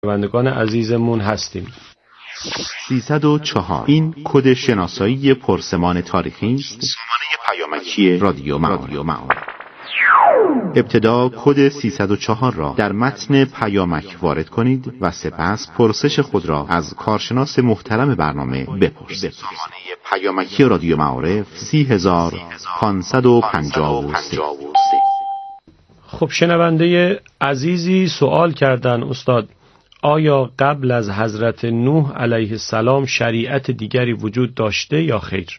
شنوندگان عزیزمون هستیم. 304 این کد شناسایی پرسمان تاریخی است. سامانه پیامکی رادیو معارف. ابتدا کد 304 را در متن پیامک وارد کنید و سپس پرسش خود را از کارشناس محترم برنامه بپرسید. سامانه پیامکی رادیو معارف 30553. خب شنونده عزیزی سوال کردن استاد، آیا قبل از حضرت نوح علیه السلام شریعت دیگری وجود داشته یا خیر؟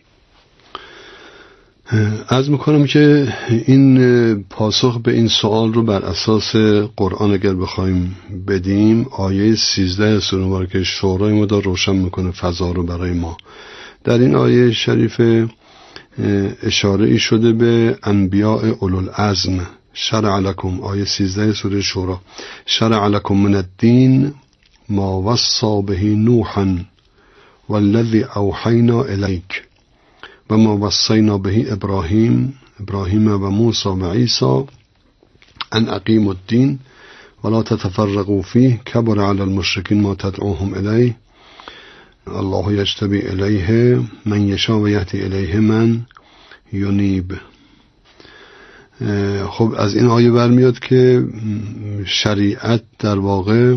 عرض میکنم که این پاسخ به این سوال رو بر اساس قرآن اگر بخوایم بدیم، آیه 13 سوره مبارکه شورای مدار روشن میکنه فضا رو برای ما. در این آیه شریف اشاره ای شده به انبیاء اولوالعزم. شرع لکم، آیه 13 سوره شورا، شرع لکم من الدین ما وصى به نوحا والذی اوحینا الیک و ما وصینا به ابراهیم و موسی و عیسی ان اقیموا الدین ولا تتفرقوا فیه کبر علی المشرکین ما تدعوهم الیه الله یجتبی الیه من یشاء و یهدی الیه من ینیب. خب از این آیه برمیاد که شریعت در واقع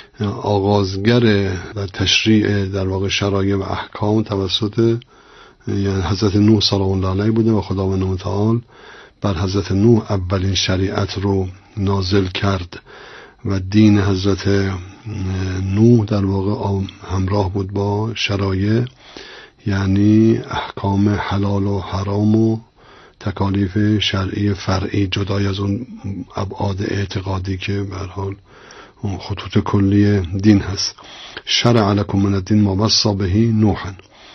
آغازگر و تشریع در واقع شرایع و احکام توسط یعنی حضرت نوح سلام الله علیه بوده و خداوند متعال بر حضرت نوح اولین شریعت رو نازل کرد و دین حضرت نوح در واقع همراه بود با شرایع، یعنی احکام حلال و حرام و تکالیف شرعی فرعی جدای از اون ابعاد اعتقادی که به هر حال اون خطوط کلی دین هست. شرع لکم من الدین ما وصی به نوح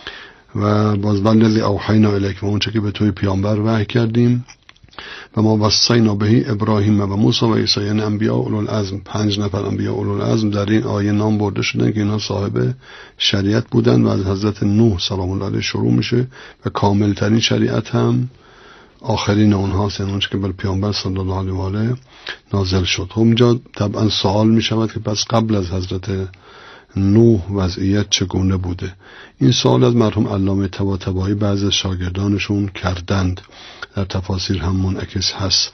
و باز والذی اوحینا الیک، و اونچه که به توی پیامبر وحی کردیم، و ما وصینا به ابراهیم و موسی و عیسی، یعنی انبیاء اولوالعزم. 5 نفر انبیاء اولوالعزم در این آیه نام برده شدن که اینا صاحب شریعت بودن و از حضرت نوح سلام الله علیه شروع میشه و کامل ترین شریعت هم آخرین اونهاست، یعنی اونچه که بر پیامبر صلی الله علیه و آله نازل شد. خب اینجا طبعا سوال میشود که پس قبل از حضرت نوح وضعیت چگونه بوده؟ این سوال از مرحوم علامه طباطبایی بعضی از شاگردانشون کردند، در تفاسیر هم منعکس هست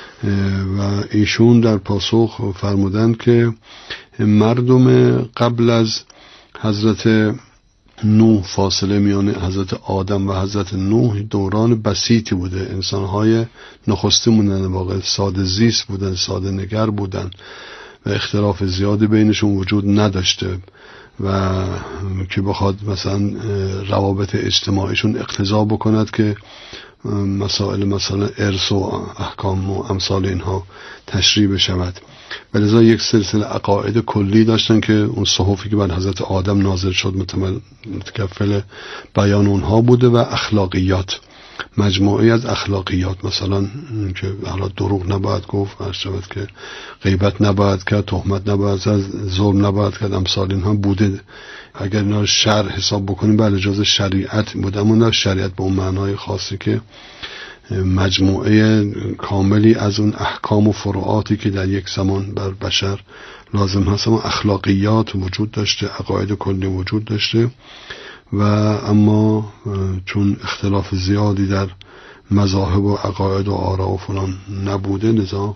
و ایشون در پاسخ فرمودند که مردم قبل از حضرت نوح، فاصله میان حضرت آدم و حضرت نوح دوران بسیطی بوده. انسانهای نخسته بودن، واقع ساده زیست بودن، ساده نگر بودن و اختلاف زیادی بینشون وجود نداشته و که بخواد مثلا روابط اجتماعیشون اقتضا بکند که مسائل مثلا ارث و احکام و امثال اینها تشریع بشود. ولذا یک سلسله عقاید کلی داشتن که اون صحفی که بر حضرت آدم نازل شد متکفل بیان اونها بوده و اخلاقیات، مجموعی از اخلاقیات، مثلا که حالا دروغ نباید گفت، هر شود که غیبت نباید کرد، تهمت نباید کرد، ظلم نباید کرد، امثال اینها بوده. اگر اینا رو شرع حساب بکنیم بله جز شریعت بوده، اما نه شریعت به اون معنای خاصی که مجموعه کاملی از اون احکام و فروعاتی که در یک زمان بر بشر لازم هست، اما اخلاقیات وجود داشته، عقاید کلی وجود داشته و اما چون اختلاف زیادی در مذاهب و عقاید و آرا و فلان نبوده، لذا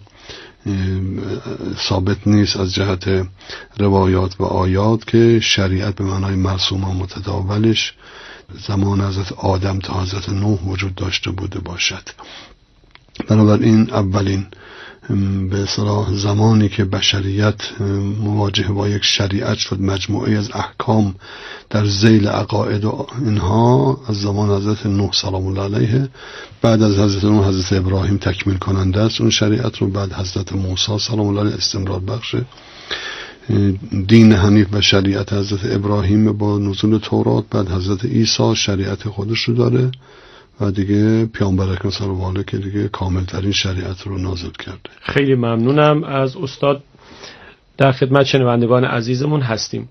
ثابت نیست از جهت روایات و آیات که شریعت به معنای مرسوم و متداولش زمان حضرت آدم تا حضرت نوح وجود داشته بوده باشد. بنابراین اولین به اصطلاح زمانی که بشریت مواجه با یک شریعت شد، مجموعه از احکام در ذیل عقاید و اینها، از زمان حضرت نوح سلام الله علیه. بعد از حضرت نوح حضرت ابراهیم تکمیل کننده است اون شریعت رو، بعد حضرت موسی سلام الله علیه استمرار بخشه. دین حنیف و شریعت حضرت ابراهیم با نزول تورات، بعد حضرت عیسی شریعت خودش رو داره و دیگه پیامبر اکرم صلی الله علیه که دیگه کامل ترین شریعت رو نازل کرده. خیلی ممنونم از استاد. در خدمت شنوندگان عزیزمون هستیم.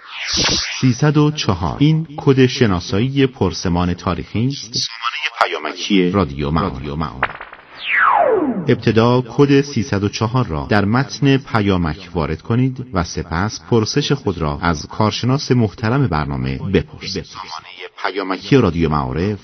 304 این کد شناسایی پرسمان تاریخی است. سامانه پیامکی رادیو معارف. ابتدا کد 304 را در متن پیامک وارد کنید و سپس پرسش خود را از کارشناس محترم برنامه بپرسید. سامانه پیامکی رادیو معارف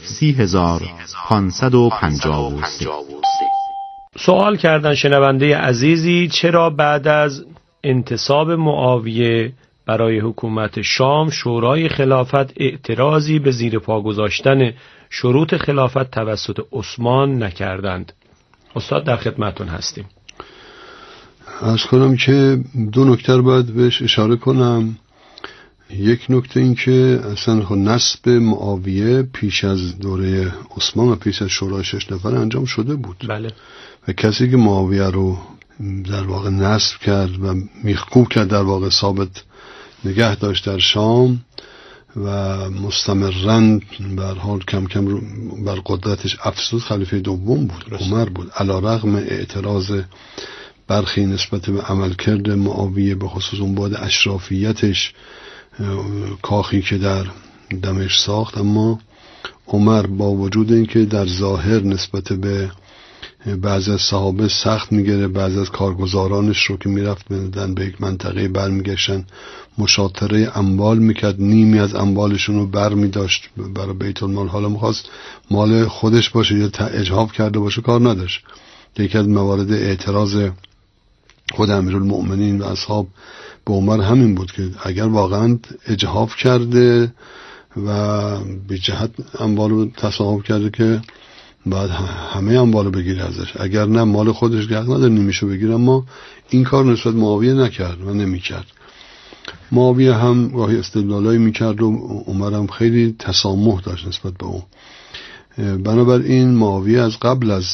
30553. سوال کردن شنونده عزیزی چرا بعد از انتصاب معاویه برای حکومت شام شورای خلافت اعتراضی به زیر پا گذاشتن شروط خلافت توسط عثمان نکردند؟ استاد در خدمتون هستیم. عرض کنم که دو نکته رو باید بهش اشاره کنم. یک نکته این که اصلا نصب معاویه پیش از دوره عثمان و پیش از شورای 6 نفر انجام شده بود. بله. و کسی که معاویه رو در واقع نصب کرد و میخکوب کرد، در واقع ثابت نگه داشت در شام و مستمرن بر حال کم کم بر قدرتش افزود، خلیفه دوم بود، عمر بود. علی رغم اعتراض برخی نسبت به عملکرد معاویه به خصوص اون بعد اشرافیتش، کاخی که در دمشق ساخت، اما عمر با وجود اینکه در ظاهر نسبت به بعضی از صحابه سخت میگیره، بعضی از کارگزارانش رو که میرفت به یک منطقه برمیگشتن مشاطره اموال میکرد، نیمی از اموالشون رو بر میداشت برای بیت المال. حالا میخواست مال خودش باشه یا اجحاف کرده باشه کار نداشت. یکی از موارد اعتراض خود امیرالمؤمنین و اصحاب به عمر همین بود که اگر واقعا اجحاف کرده و به جهت اموال رو تصاحب کرده که بعد همه اموالو بگیره ازش، اگر نه مال خودش که حق نداره نیمیشو بگیره. اما این کار نسبت معاویه نکرد و نمیکرد. معاویه هم گاهی استدلالایی میکرد و عمر هم خیلی تسامح داشت نسبت به اون. بنابراین معاویه از قبل از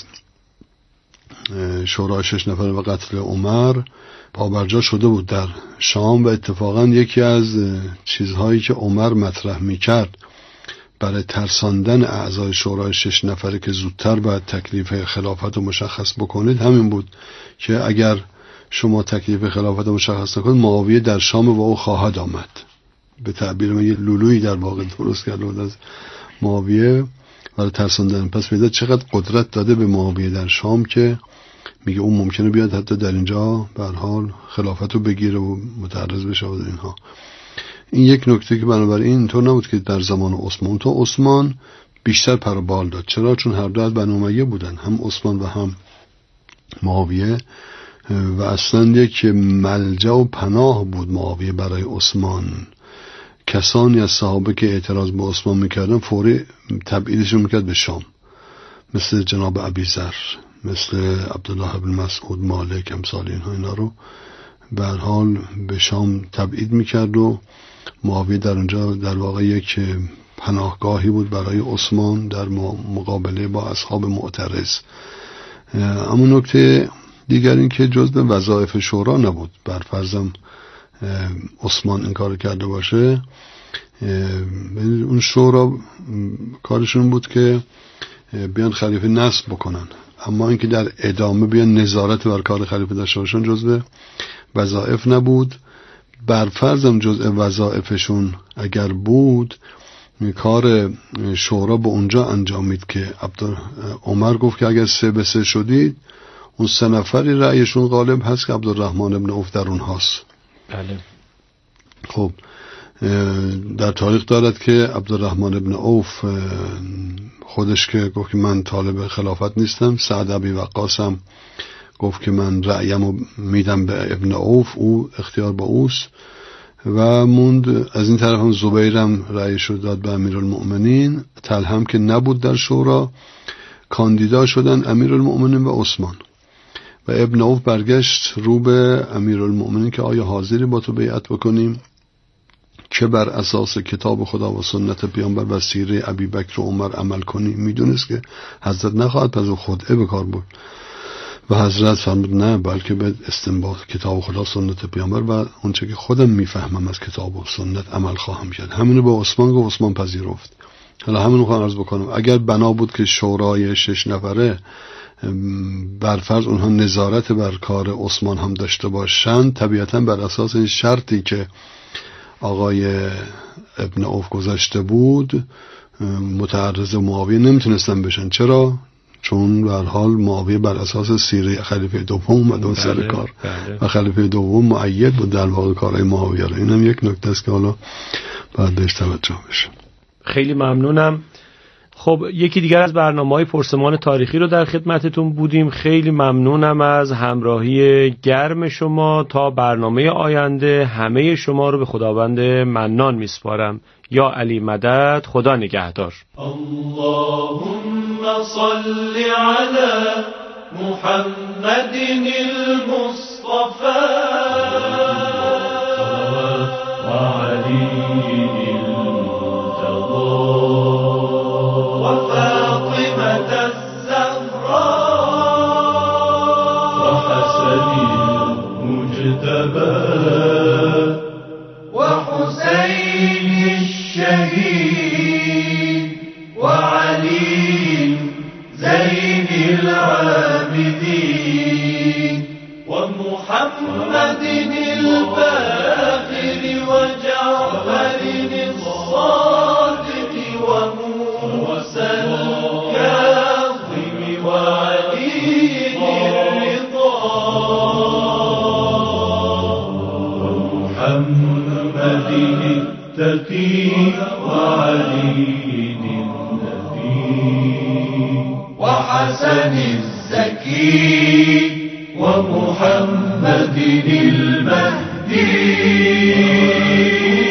شورای 6 نفر و قتل عمر پابرجا شده بود در شام و اتفاقا یکی از چیزهایی که عمر مطرح میکرد برای ترساندن اعضای شورای 6 نفره که زودتر باید تکلیف خلافت رو مشخص بکنید همین بود که اگر شما تکلیف خلافت رو مشخص نکنید معاویه در شام و او خواهد آمد. به تعبیر من یه لولویی در واقع درست کرده بود از معاویه برای ترساندن. پس پیدا چقدر قدرت داده به معاویه در شام که میگه اون ممکنه بیاد حتی در اینجا به هر حال خلافت رو بگیره و متعرض بشه و اینها. این یک نکته که بنابراین اینطور نبود که در زمان عثمان، تو عثمان بیشتر پر و بال داد. چرا؟ چون هر دو از بنی امیه بودن، هم عثمان و هم معاویه، و اصلا یک ملجا و پناه بود معاویه برای عثمان. کسانی از صحابه که اعتراض به عثمان میکردن فوری تبعیدشون میکرد به شام، مثل جناب ابی ذر، مثل عبدالله بن مسعود، مالک، امثال اینها، اینا رو به هر حال به شام تبعید میکرد و معاویه در اونجا در واقع یک پناهگاهی بود برای عثمان در مقابله با اصحاب معترض. اما نکته دیگر این که جزء وظایف شورا نبود، بر فرضم عثمان این کار کرده باشه، اون شورا کارشون بود که بیان خلیفه نصب بکنن، اما اینکه در ادامه بیان نظارت بر کار خلیفه داشته باشن جزء وظایف نبود. بر فرضم جزء وظایفشون اگر بود، کار شورا به اونجا انجامید که عمر گفت که اگر 3-3 شدید اون 3 نفری رأیشون غالب هست که عبدالرحمن ابن عوف در اونهاست. بله. خب در تاریخ دارد که عبدالرحمن ابن عوف خودش که گفت که من طالب خلافت نیستم، سعد ابی وقاص هم گفت که من رأیمو میدم به ابن عوف، او اختیار با اوست، و موند از این طرف هم زبیرم رأیشو داد به امیرالمؤمنین. طلحه که نبود در شورا، کاندیدا شدن امیرالمؤمنین و عثمان، و ابن عوف برگشت رو به امیرالمؤمنین که آیا حاضری با تو بیعت بکنیم که بر اساس کتاب خدا و سنت پیامبر و سیره ابی بکر و عمر عمل کنی؟ میدونست که حضرت نخواهد پس خدعه به کار بود و حضرت فرمود نه، بلکه به استنباط کتاب خدا، سنت پیامبر و اونچه که خودم میفهمم از کتاب و سنت عمل خواهم کرد. همینو به عثمان گفت، عثمان پذیرفت. حالا همینو میخوام عرض بکنم، اگر بنا بود که شورای 6 نفره برفرض اونها نظارت بر کار عثمان هم داشته باشند، طبیعتا بر اساس این شرطی که آقای ابن عوف گذاشته بود متعرض معاویه نمیتونستن بشن. چرا؟ چون به هر حال معاویه بر اساس سیره خلیفه دوم اومد سر کار و خلیفه دوم مؤید بود در واقع کارهای معاویه رو. اینم یک نکته است که حالا باید بهش توجه بشه. خیلی ممنونم. خب یکی دیگر از برنامه‌های پرسمان تاریخی رو در خدمتتون بودیم. خیلی ممنونم از همراهی گرم شما. تا برنامه آینده همه شما رو به خداوند منان میسپارم. یا علی مدد. خدا نگهدار. اللهم صل علی محمد المصطفى و علی وفاطمة الزهراء وحسن المجتبى وحسين الشهيد وعلي زين العابدين ومحمد الباقر وجعفر الصادق وموسى الكاظم وعلي الرضا ومحمد التقي وعلي النبي وحسن الزكي ومحمد المهدي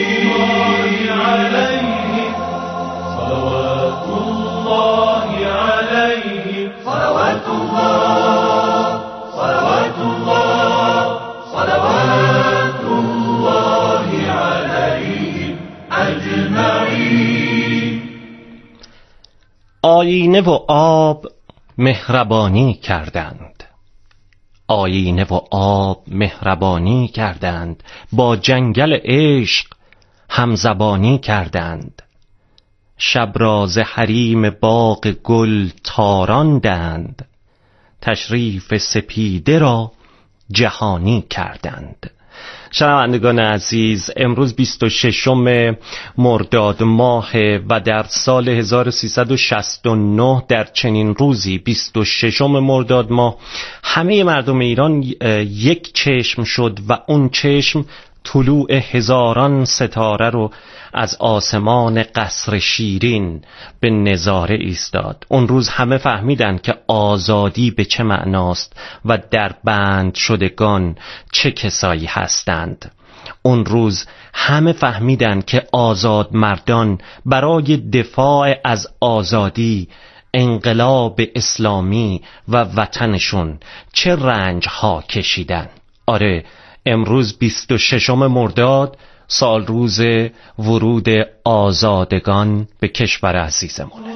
آیینه و آب مهربانی کردند، آیینه و آب مهربانی کردند، با جنگل عشق همزبانی کردند. شب را ز حریم باغ گل تاراندند، تشریف سپیده را جهانی کردند. شنوندگان عزیز، امروز 26 مرداد ماه و در سال 1369 در چنین روزی 26 مرداد ماه همه مردم ایران یک چشم شد و اون چشم طلوع هزاران ستاره رو از آسمان قصر شیرین به نظاره ایستاد. اون روز همه فهمیدن که آزادی به چه معناست و در بند شدگان چه کسایی هستند. اون روز همه فهمیدن که آزاد مردان برای دفاع از آزادی، انقلاب اسلامی و وطنشون چه رنج ها کشیدن. آره، امروز 26 مرداد سال روز ورود آزادگان به کشور عزیزمونه.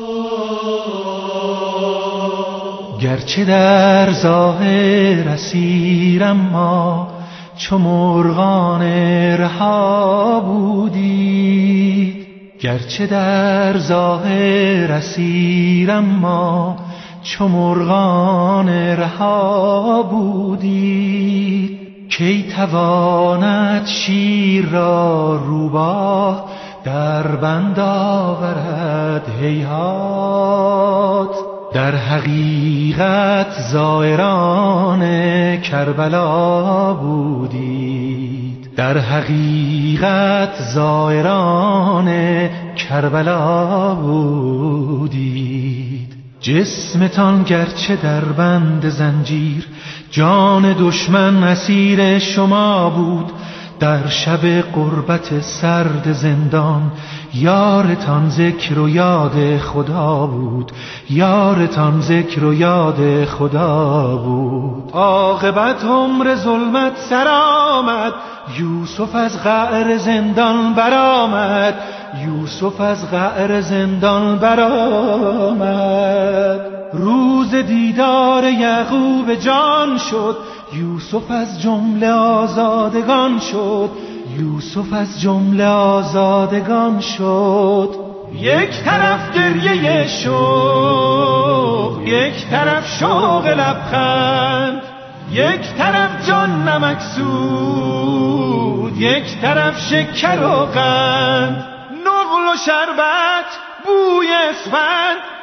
گرچه در ظاهر اسیرم ما چو مرغان رها بودید، گرچه در ظاهر اسیرم ما چو مرغان رها بودید، کی تواند شیر را روباه در بند آورد هیهات. در حقیقت زائران کربلا بودید، در حقیقت زائران کربلا بودید. جسمتان گرچه در بند زنجیر، جان دشمن اسیر شما بود. در شب غربت سرد زندان یارتان ذکر و یاد خدا بود، یارتان ذکر و یاد خدا بود. عاقبت عمر ظلمت سر آمد، یوسف از قعر زندان برآمد، یوسف از قعر زندان برآمد. روز دیدار یعقوب جان شد، یوسف از جمله آزادگان شد، یوسف از جمله آزادگان شد. یک طرف گریه شوق، یک طرف شوق لبخند، یک طرف جان نمکسود، یک طرف شکر و قند. نقل و شربت بوی اسفند،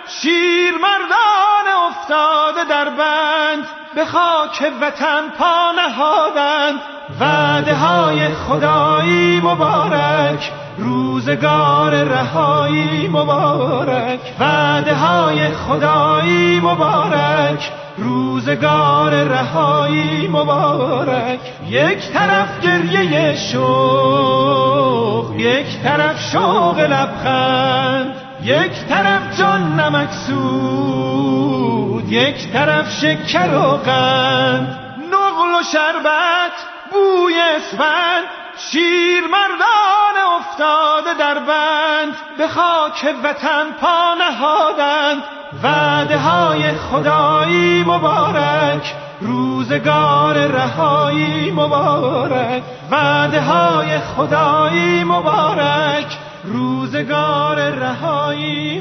شیرمردان افتاده در بند به خاک وطن پا نهادند. وعده های خدایی مبارک، روزگار رهایی مبارک. وعده های خدایی مبارک، روزگار رهایی مبارک. یک طرف گریه شوق، یک طرف شوق لبخند، یک طرف جان نمکسود، یک طرف شکر و قند. نقل و شربت بوی اسفند، شیرمردان افتاده در بند به خاک وطن پا نهادند. وعده های خدایی مبارک، روزگار رهایی مبارک. وعده های خدایی مبارک، روزگار رهایی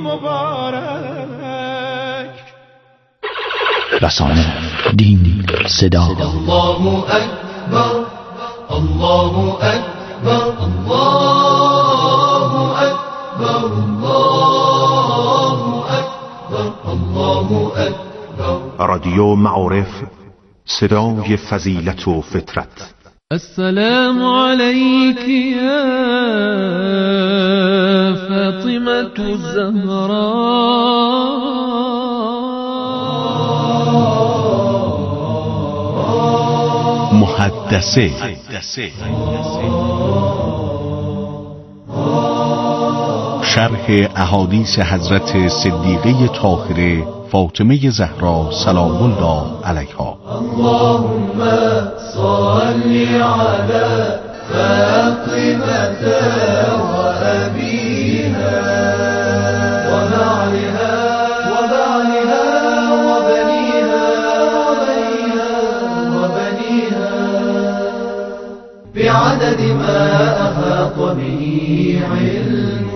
مبارک. رسانه، دین، صدا. الله اکبر، الله اکبر، الله اکبر، الله اکبر، الله اکبر. رادیو معارف، صدای فضیلت و فطرت. السلام عليك يا فاطمة الزهراء محدثه. شرح احادیث حضرت صدیقه طاهره فاطمه زهرا سلام الله علیها. اللهم صل على فاطمة وأبيها وبعلها وبنيها بعدد ما أحاط به علمك.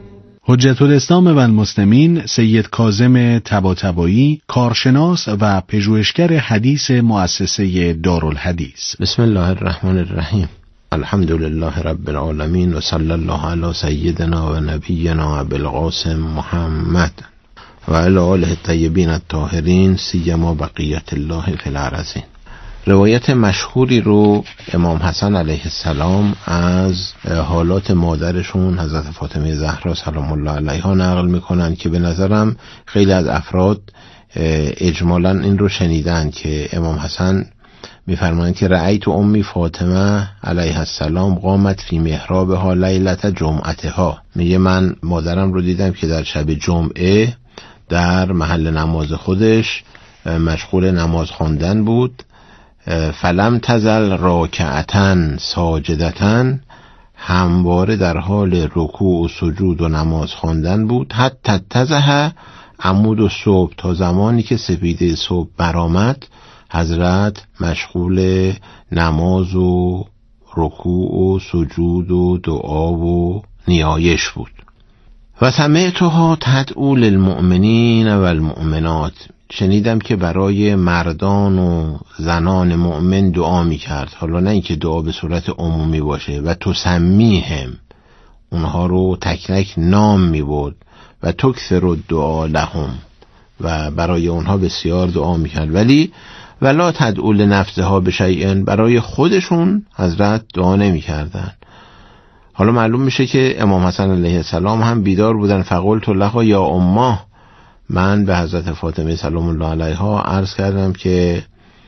حجت الاسلام و المسلمین سید کاظم طباطبایی، کارشناس و پژوهشگر حدیث مؤسسه دارالحدیث. بسم الله الرحمن الرحیم. الحمد لله رب العالمین و صلی الله علی سیدنا و نبینا ابوالقاسم محمد و علی آله الطیبین الطاهرین سیما بقیت الله فی الارضین. روایت مشهوری رو امام حسن علیه السلام از حالات مادرشون حضرت فاطمه زهرا سلام الله علیها نقل میکنن که به نظرم خیلی از افراد اجمالاً این رو شنیدن که امام حسن میفرمایند که رأیت امی فاطمه علیه السلام قامت فی محرابها لیلت جمعتها. میگه من مادرم رو دیدم که در شب جمعه در محل نماز خودش مشغول نماز خواندن بود. فلم تزل راکعتن ساجدتن، همواره در حال رکوع و سجود و نماز خواندن بود. حتی تزه عمود و صبح، تا زمانی که سپیده صبح برآمد حضرت مشغول نماز و رکوع و سجود و دعا و نیایش بود. و سمعتها تدعو للمؤمنین و المؤمنات، شنیدم که برای مردان و زنان مؤمن دعا می کرد. حالا نه اینکه دعا به صورت عمومی باشه. و تسمیهم، اونها رو تک تک نام می برد. و تکثر الدعا لهم، و برای اونها بسیار دعا می کرد. ولی ولا تدعو لنفسها بشیء، برای خودشون حضرت دعا نمی کردن. حالا معلوم میشه که امام حسن علیه السلام هم بیدار بودن. فقلت لها یا امه، من به حضرت فاطمه سلام الله علیها عرض کردم که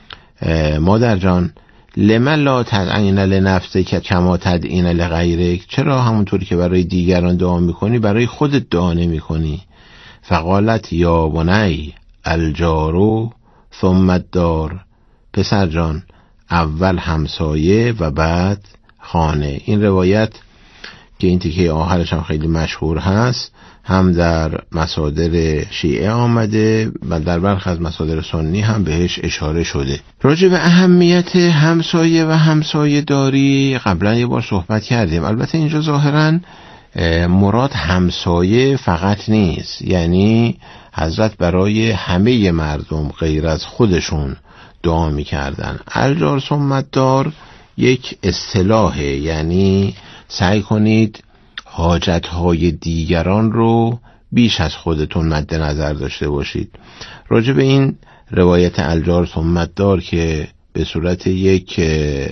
مادر جان، لما لا تدعین لنفسک کما تدعین لغیرک، چرا همونطوری که برای دیگران دعا میکنی برای خودت دعا نمیکنی؟ فقالت یا بنی الجارو ثم الدار، پسر جان اول همسایه و بعد خانه. این روایت که این تیکه آخرش هم خیلی مشهور هست، هم در مصادر شیعه آمده و در برخی از مصادر سنی هم بهش اشاره شده. راجع به اهمیت همسایه و همسایه داری قبلا یه بار صحبت کردیم. البته اینجا ظاهراً مراد همسایه فقط نیست، یعنی حضرت برای همه مردم غیر از خودشون دعا می‌کردن. الجار ثم الدار یک اصطلاحه، یعنی سعی کنید حاجت‌های دیگران رو بیش از خودتون مد نظر داشته باشید. راجع به این روایت الجار ثم الدار که به صورت یک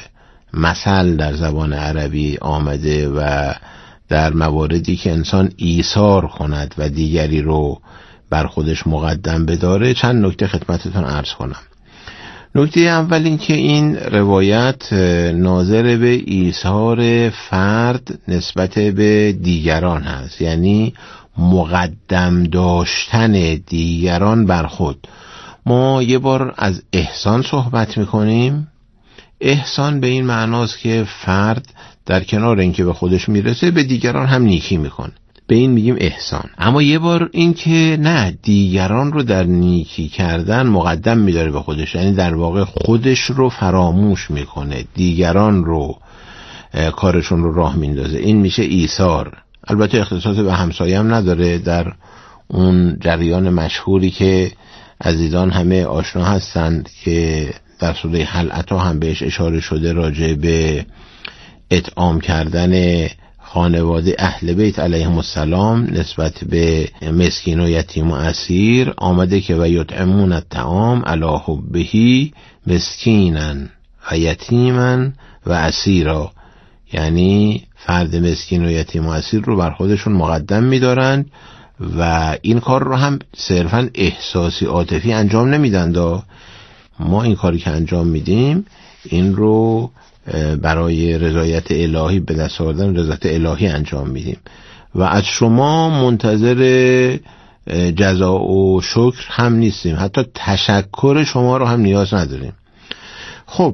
مثل در زبان عربی آمده و در مواردی که انسان ایثار کند و دیگری رو بر خودش مقدم بداره چند نکته خدمتتون عرض کنم. نکته اول این که این روایت ناظر به ایثار فرد نسبت به دیگران هست، یعنی مقدم داشتن دیگران بر خود. ما یه بار از احسان صحبت میکنیم. احسان به این معناست که فرد در کنار اینکه به خودش میرسه به دیگران هم نیکی میکنه، به این میگیم احسان. اما یه بار این که نه، دیگران رو در نیکی کردن مقدم میداره به خودش، یعنی در واقع خودش رو فراموش میکنه، دیگران رو کارشون رو راه میندازه، این میشه ایثار. البته اختصاص به همسایه هم نداره. در اون جریان مشهوری که عزیزان همه آشنا هستند که در سوره هل اتی هم بهش اشاره شده، راجع به اطعام کردن خانواده اهل بیت علیهم السلام نسبت به مسکین و یتیم و اسیر آمده که و یطعمون الطعام علی حبه مسکینا و یتیما و اسیرا، یعنی فرد مسکین و یتیم و اسیر رو بر خودشون مقدم می‌دارند و این کار رو هم صرفاً احساسی عاطفی انجام نمیدن. ما این کاری که انجام میدیم این رو برای رضایت الهی، به دست آوردن رضایت الهی انجام میدیم و از شما منتظر جزا و شکر هم نیستیم، حتی تشکر شما رو هم نیاز نداریم. خب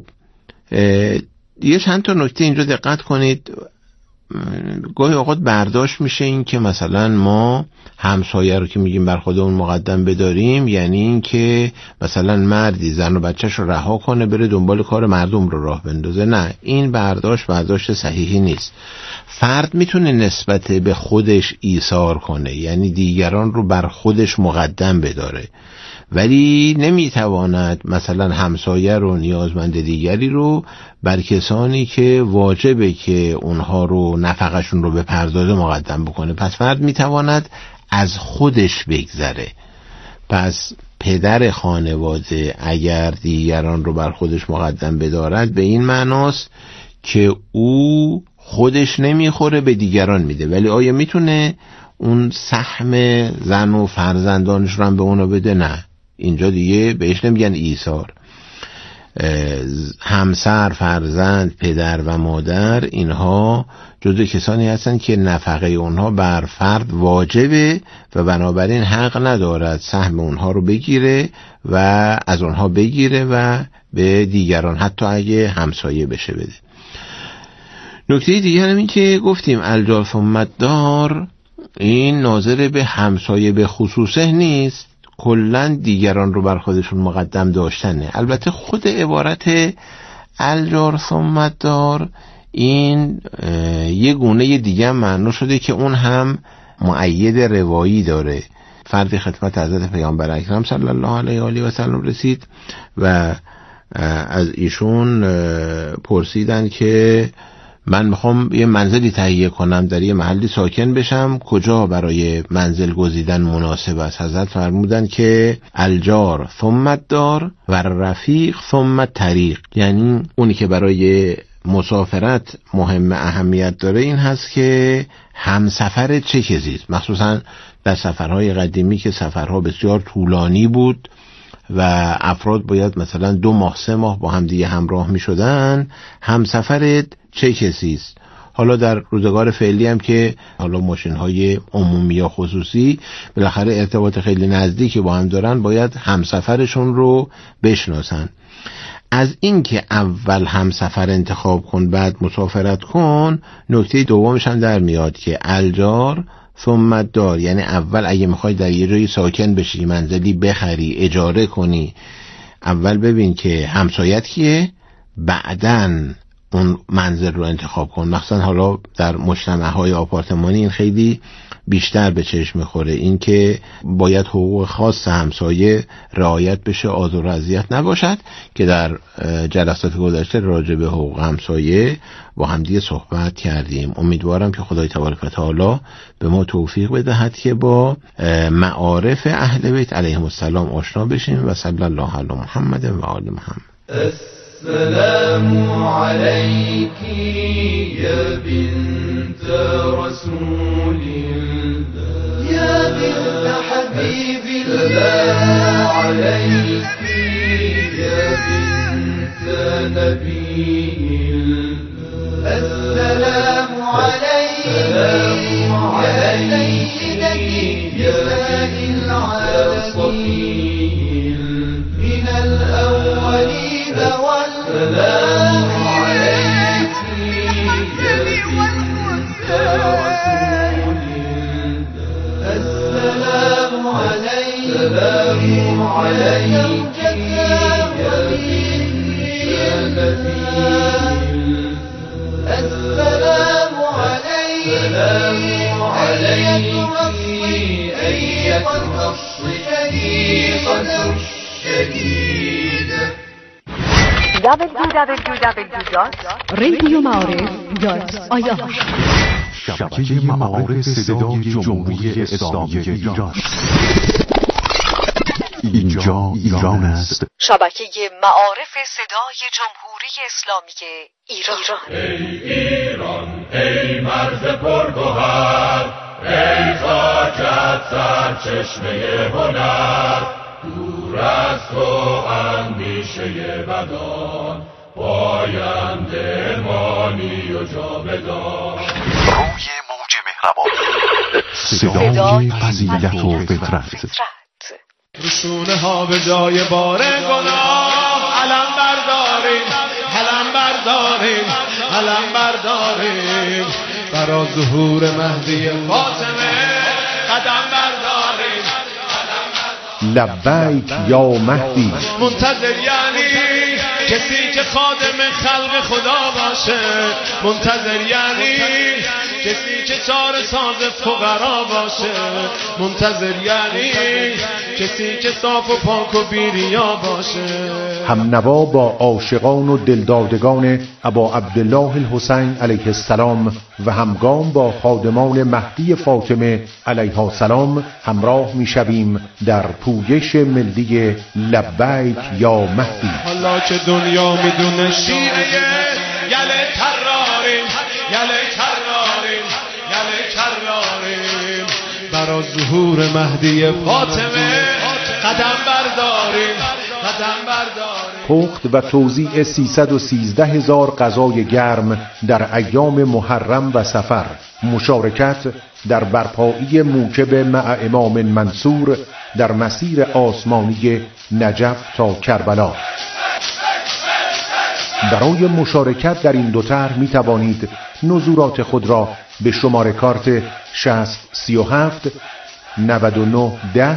یه چند تا نکته اینجا دقت کنید. گاهی اوقات برداشت میشه این که مثلا ما همسایه رو که میگیم بر خودمون مقدم بداریم یعنی این که مثلا مردی زن و بچهش رو رها کنه بره دنبال کار مردم رو راه بندازه. نه، این برداشت صحیحی نیست. فرد میتونه نسبت به خودش ایثار کنه، یعنی دیگران رو بر خودش مقدم بداره، ولی نمیتواند مثلا همسایه رو، نیازمند دیگری رو بر کسانی که واجبه که اونها رو نفقشون رو بپردازه مقدم بکنه. پس فرد میتواند از خودش بگذره. پس پدر خانواده اگر دیگران رو بر خودش مقدم بدارد به این معناست که او خودش نمیخوره به دیگران میده، ولی آیا میتونه اون سهم زن و فرزندانش رو هم به اونا بده؟ نه، اینجا دیگه بهش نمیگن ایثار. همسر، فرزند، پدر و مادر اینها جزو کسانی هستند که نفقه اونها بر فرد واجبه و بنابراین حق ندارد سهم اونها رو بگیره و از اونها بگیره و به دیگران حتی اگه همسایه بشه بده. نکته دیگر هم این که گفتیم الجار ثم الدار این ناظر به همسایه به خصوصه نیست، کلن دیگران رو بر خودشون مقدم داشتنه. البته خود عبارت الجار ثم الدار این یه گونه دیگه معنا شده که اون هم مؤید روایی داره. فردی خدمت حضرت پیامبر اکرم صلی الله علیه و آله و سلم رسید و از ایشون پرسیدن که من میخوام یه منزلی تهیه کنم، در یه محلی ساکن بشم، کجا برای منزل گزیدن مناسب است؟ حضرت فرمودن که الجار ثم الدار و رفیق ثم الطریق، یعنی اونی که برای مسافرت مهم اهمیت داره این هست که همسفر چه کسی است. مخصوصا در سفرهای قدیمی که سفرها بسیار طولانی بود و افراد باید مثلا 2 ماه 3 ماه با هم دیگه همراه می شدن، همسفرت چه کسی است؟ حالا در روزگار فعلی هم که حالا ماشین‌های عمومی یا خصوصی بالاخره ارتباط خیلی نزدیکی با هم دارن، باید همسفرشون رو بشناسن. از این که اول همسفر انتخاب کن بعد مسافرت کن، نکته دومش هم در میاد که الجار ثم الدار، یعنی اول اگه میخوای در یه جایی ساکن بشی، منزلی بخری، اجاره کنی، اول ببین که همسایت کیه، بعدن اون منزل رو انتخاب کن. مثلا حالا در مجتمع‌های آپارتمانی این خیلی بیشتر به چشم میخوره، این که باید حقوق خاص همسایه رعایت بشه، آزار و اذیت نباشد، که در جلسات گذشته راجع به حقوق همسایه با همدیگه صحبت کردیم. امیدوارم که خدای تبارک و تعالی به ما توفیق بدهد که با معارف اهل بیت علیهم السلام آشنا بشیم. و صلی الله علی محمد و آل محمد. السلام عليك يا بنت رسول الله يا بنت حبيب الله عليك يا بنت نبي الله السلام عليك يا سيدتي نساء العالمين من الأولين والسلام عليك يا بنت رسول الله السلام عليك يا بنت نبي السلام عليك أيتها الصديقة الشديدة. www.radioma'arif.ir شبکه معارف صدای جمهوری اسلامی ایران. اینجا ایران است. شبکه معارف صدای جمهوری اسلامی ایران. ای ایران ای مرز پرگوهر، ای خاکت سرچشمه هنر، دور از تو اندیشه بدان، پاینده مانی و جاودان. روی موج مهربان، صدای فضیلت و فطرت. رسونه ها به جای بار گناه علم برداریم، علم برداریم، علم برداریم، برا ظهور مهدی فاطمه قدم برداریم. لبیک یا مهدی. منتظر یعنی کسی که خادم خلق خدا باشه، منتظر یعنی کسی که چاره ساز فقرا باشه، منتظر یعنی کسی که صاف و پاک و بیریا باشه. هم نوا با عاشقان و دلدادگان ابا عبدالله الحسین علیه السلام و همگام با خادمان مهدی فاطمه علیها السلام همراه می شویم در پویش ملی لبیک یا مهدی. حالا که دنیا میدونه شیعه یله تراریم، یله تراریم، یله تراریم، برا ظهور مهدی فاطمه قدم برداریم، قدم برداریم. پخت و توزیع 313,000 غذای گرم در ایام محرم و سفر، مشارکت در برپایی موکب مع امام منصور در مسیر آسمانی نجف تا کربلا. برای مشارکت در این دو طرح می توانید نزورات خود را به شماره کارت 6037 9910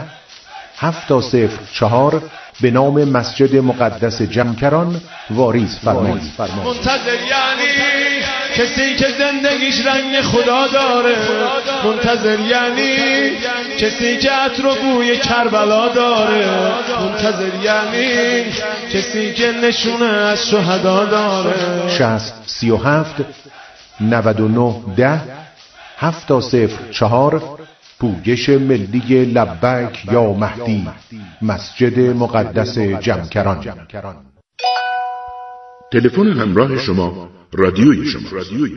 704 به نام مسجد مقدس جمکران واریز فرمایید. منتظر یعنی کسی که زندگیش رنگ خدا داره، منتظر یعنی کسی که عطر و بوی کربلا داره، منتظر یعنی کسی که نشونه از شهدا داره. 6037 9910 704 پویش ملی لبیک یا مهدی، مسجد مقدس جمکران. تلفن همراه شما، رادیوی شما.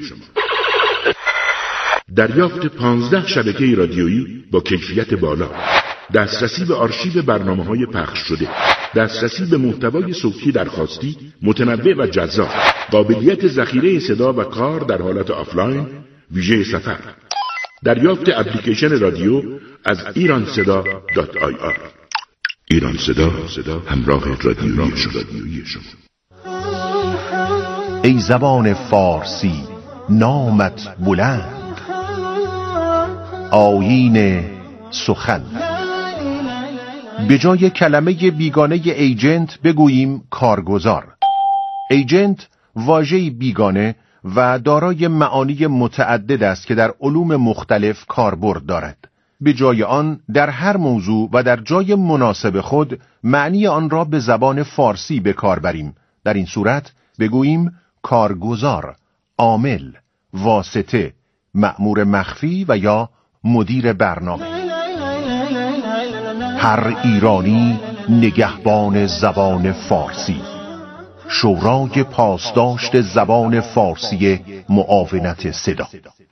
دریافت 15 شبکه رادیویی با کیفیت بالا، دسترسی به آرشیو برنامه‌های پخش شده، دسترسی به محتوای صوتی درخواستی متنوع و جذاب، قابلیت ذخیره صدا و کار در حالت آفلاین ویژه سفر، دریافت اپلیکیشن رادیو از ایرانصدا.ir. ایران صدا، همراه رادیویی شما. ای زبان فارسی نامت بلند، آیین سخن. به جای کلمه بیگانه ایجنت بگوییم کارگزار. ایجنت واژه‌ای بیگانه و دارای معانی متعدد است که در علوم مختلف کاربرد دارد. به جای آن در هر موضوع و در جای مناسب خود معنی آن را به زبان فارسی به کار بریم. در این صورت بگوییم کارگزار، عامل، واسطه، مأمور مخفی و یا مدیر برنامه. هر ایرانی نگهبان زبان فارسی. شورای پاسداشت زبان فارسی معاونت صدا.